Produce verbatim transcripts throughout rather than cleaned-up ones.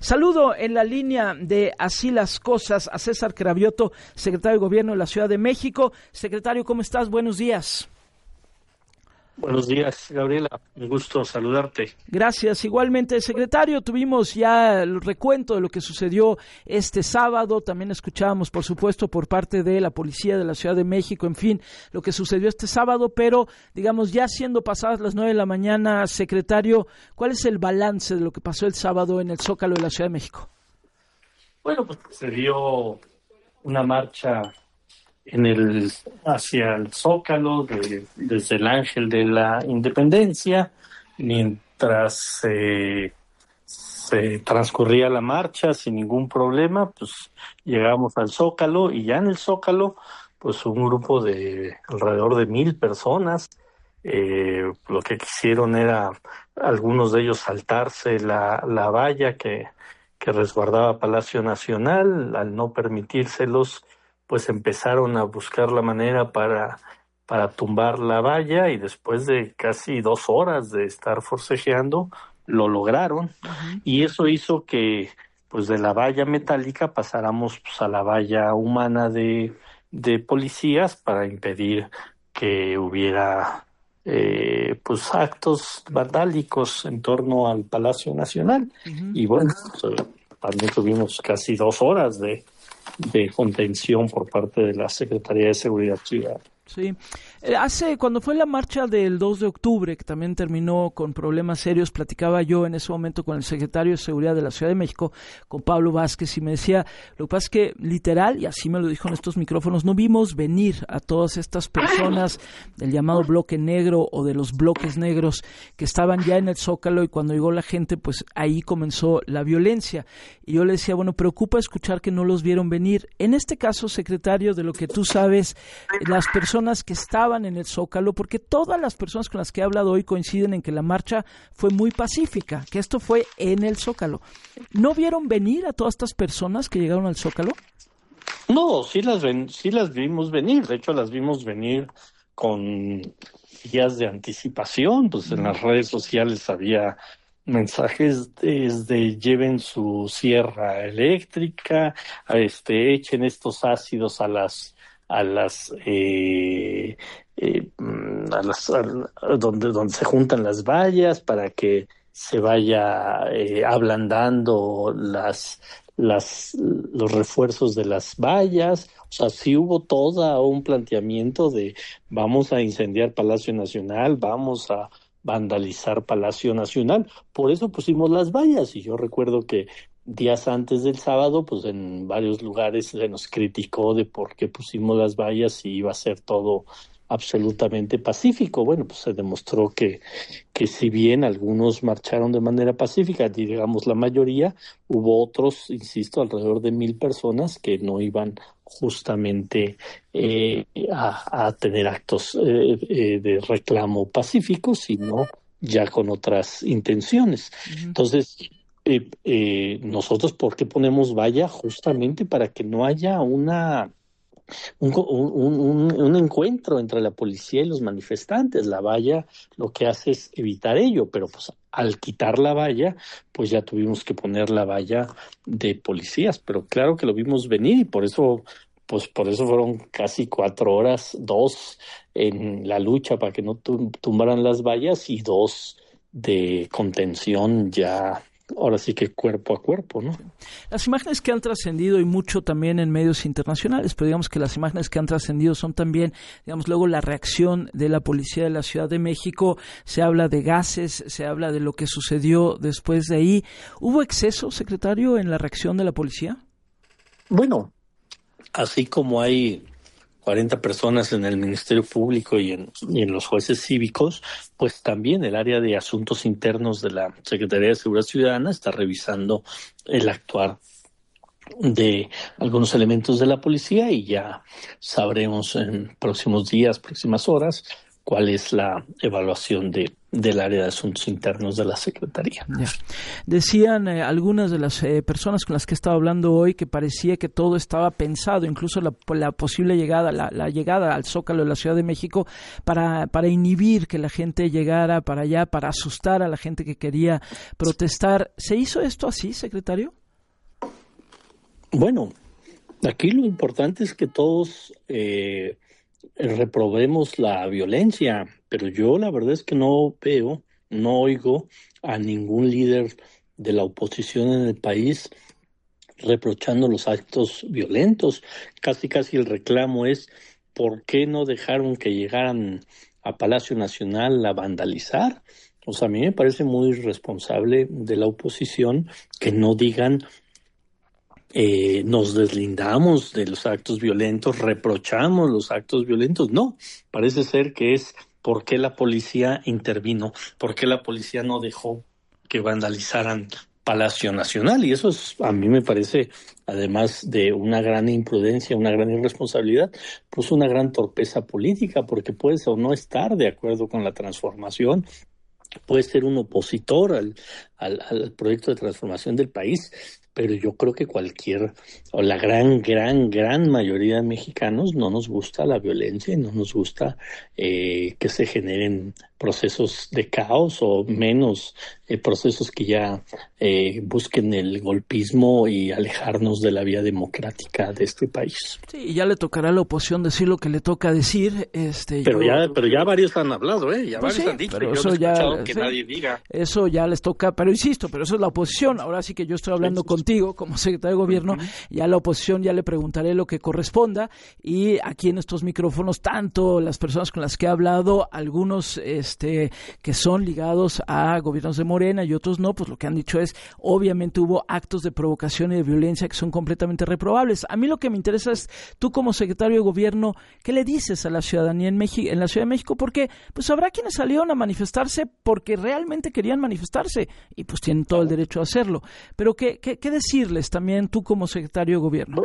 Saludo en la línea de Así las Cosas a César Cravioto, secretario de Gobierno de la Ciudad de México. Secretario, ¿cómo estás? Buenos días. Buenos días, Gabriela. Un gusto saludarte. Gracias. Igualmente, secretario, tuvimos ya el recuento de lo que sucedió este sábado. También escuchábamos, por supuesto, por parte de la Policía de la Ciudad de México, en fin, lo que sucedió este sábado. Pero, digamos, ya siendo pasadas las nueve de la mañana, secretario, ¿cuál es el balance de lo que pasó el sábado en el Zócalo de la Ciudad de México? Bueno, pues se dio una marcha en el hacia el Zócalo de, desde el Ángel de la Independencia, mientras eh, se transcurría la marcha sin ningún problema, pues llegamos al Zócalo y ya en el Zócalo, pues un grupo de alrededor de mil personas, eh, lo que quisieron era algunos de ellos saltarse la, la valla que, que resguardaba Palacio Nacional. Al no permitírselos, pues empezaron a buscar la manera para, para tumbar la valla y después de casi dos horas de estar forcejeando, lo lograron. Uh-huh. Y eso hizo que, pues de la valla metálica pasáramos pues, a la valla humana de, de policías para impedir que hubiera eh, pues actos vandálicos en torno al Palacio Nacional. Uh-huh. Y bueno, pues, también tuvimos casi dos horas de de contención por parte de la Secretaría de Seguridad Ciudadana. Sí. Hace, cuando fue la marcha del dos de octubre, que también terminó con problemas serios, platicaba yo en ese momento con el secretario de Seguridad de la Ciudad de México, con Pablo Vázquez, y me decía, lo que pasa es que literal, y así me lo dijo en estos micrófonos, no vimos venir a todas estas personas del llamado bloque negro o de los bloques negros que estaban ya en el Zócalo, y cuando llegó la gente, pues ahí comenzó la violencia. Y yo le decía, bueno, preocupa escuchar que no los vieron venir. En este caso, secretario, de lo que tú sabes, las personas que estaban en el Zócalo, porque todas las personas con las que he hablado hoy coinciden en que la marcha fue muy pacífica, que esto fue en el Zócalo. ¿No vieron venir a todas estas personas que llegaron al Zócalo? No, sí las ven, sí las vimos venir. De hecho, las vimos venir con días de anticipación. Pues en las redes sociales había mensajes desde lleven su sierra eléctrica, este, echen estos ácidos a las a las eh, eh, a las a, a donde donde se juntan las vallas para que se vaya eh, ablandando las las los refuerzos de las vallas. O sea, sí hubo todo un planteamiento de vamos a incendiar Palacio Nacional, vamos a vandalizar Palacio Nacional. Por eso pusimos las vallas. Y yo recuerdo que días antes del sábado, pues en varios lugares se nos criticó de por qué pusimos las vallas y iba a ser todo absolutamente pacífico. Bueno, pues se demostró que, que si bien algunos marcharon de manera pacífica, digamos la mayoría, hubo otros, insisto, alrededor de mil personas que no iban justamente eh, a, a tener actos eh, eh, de reclamo pacífico, sino ya con otras intenciones. Uh-huh. Entonces, Eh, eh, nosotros, ¿por qué ponemos valla? Justamente para que no haya una un, un, un, un encuentro entre la policía y los manifestantes. La valla lo que hace es evitar ello, pero pues al quitar la valla, pues ya tuvimos que poner la valla de policías. Pero claro que lo vimos venir y por eso, pues por eso fueron casi cuatro horas, dos en la lucha para que no tumbaran las vallas y dos de contención ya. Ahora sí que cuerpo a cuerpo, ¿no? Las imágenes que han trascendido y mucho también en medios internacionales, pero digamos que las imágenes que han trascendido son también, digamos, luego la reacción de la policía de la Ciudad de México. Se habla de gases, se habla de lo que sucedió después de ahí. ¿Hubo exceso, secretario, en la reacción de la policía? Bueno, así como hay cuarenta personas en el Ministerio Público y en, y en los jueces cívicos, pues también el área de asuntos internos de la Secretaría de Seguridad Ciudadana está revisando el actuar de algunos elementos de la policía y ya sabremos en próximos días, próximas horas, cuál es la evaluación de del área de asuntos internos de la Secretaría. Ya. Decían eh, algunas de las eh, personas con las que he estado hablando hoy que parecía que todo estaba pensado, incluso la, la posible llegada, la, la llegada al Zócalo de la Ciudad de México para, para inhibir que la gente llegara para allá, para asustar a la gente que quería protestar. ¿Se hizo esto así, secretario? Bueno, aquí lo importante es que todos eh, reprobemos la violencia, pero yo la verdad es que no veo, no oigo a ningún líder de la oposición en el país reprochando los actos violentos. Casi casi el reclamo es ¿por qué no dejaron que llegaran a Palacio Nacional a vandalizar? O sea, a mí me parece muy irresponsable de la oposición que no digan Eh, nos deslindamos de los actos violentos, reprochamos los actos violentos. No, parece ser que es por qué la policía intervino, por qué la policía no dejó que vandalizaran Palacio Nacional. Y eso es, a mí me parece, además de una gran imprudencia, una gran irresponsabilidad, pues una gran torpeza política, porque puedes o no estar de acuerdo con la transformación, puede ser un opositor al, al, al proyecto de transformación del país, pero yo creo que cualquier, o la gran, gran, gran mayoría de mexicanos no nos gusta la violencia y no nos gusta eh, que se generen procesos de caos o menos eh, procesos que ya eh, busquen el golpismo y alejarnos de la vía democrática de este país. Sí, y ya le tocará a la oposición decir lo que le toca decir. Este, pero, yo... ya, pero ya varios han hablado, ¿eh? Ya pues varios sí, han dicho, pero yo eso no he escuchado ya, que sí, nadie diga. Eso ya les toca, pero insisto, pero eso es la oposición. Ahora sí que yo estoy hablando sí, contigo como secretario de Gobierno, uh-huh. Ya a la oposición ya le preguntaré lo que corresponda, y aquí en estos micrófonos, tanto las personas con las que he hablado, algunos este que son ligados a gobiernos de Morena y otros no, pues lo que han dicho es, obviamente hubo actos de provocación y de violencia que son completamente reprobables. A mí lo que me interesa es, tú como secretario de Gobierno, ¿qué le dices a la ciudadanía en México, en la Ciudad de México? Porque pues habrá quienes salieron a manifestarse porque realmente querían manifestarse y pues tienen todo el derecho a hacerlo. Pero ¿qué, qué, qué decirles también tú como secretario de Gobierno?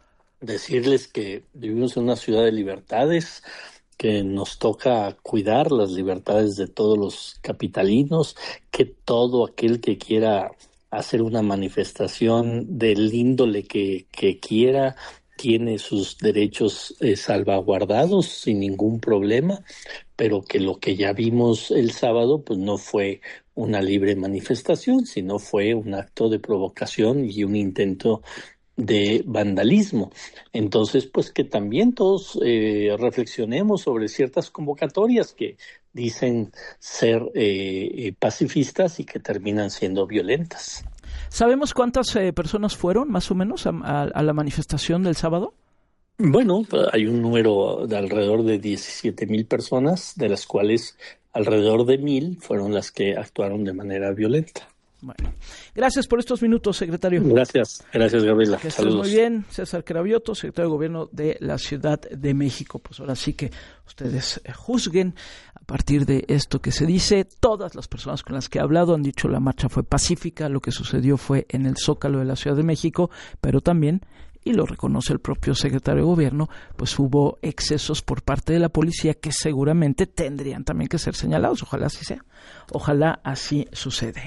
Decirles que vivimos en una ciudad de libertades, que nos toca cuidar las libertades de todos los capitalinos, que todo aquel que quiera hacer una manifestación del índole que, que quiera tiene sus derechos eh, salvaguardados sin ningún problema, pero que lo que ya vimos el sábado pues no fue una libre manifestación, sino fue un acto de provocación y un intento de vandalismo. Entonces, pues que también todos eh, reflexionemos sobre ciertas convocatorias que dicen ser eh, pacifistas y que terminan siendo violentas. ¿Sabemos cuántas eh, personas fueron, más o menos, a, a, a la manifestación del sábado? Bueno, hay un número de alrededor de diecisiete mil personas, de las cuales alrededor de mil fueron las que actuaron de manera violenta. Bueno, gracias por estos minutos, secretario. Gracias, gracias, Gabriela. Que estés muy bien. César Cravioto, secretario de Gobierno de la Ciudad de México. Pues ahora sí que ustedes juzguen a partir de esto que se dice. Todas las personas con las que he hablado han dicho la marcha fue pacífica, lo que sucedió fue en el Zócalo de la Ciudad de México, pero también, y lo reconoce el propio secretario de Gobierno, pues hubo excesos por parte de la policía que seguramente tendrían también que ser señalados. Ojalá así sea. Ojalá así sucede.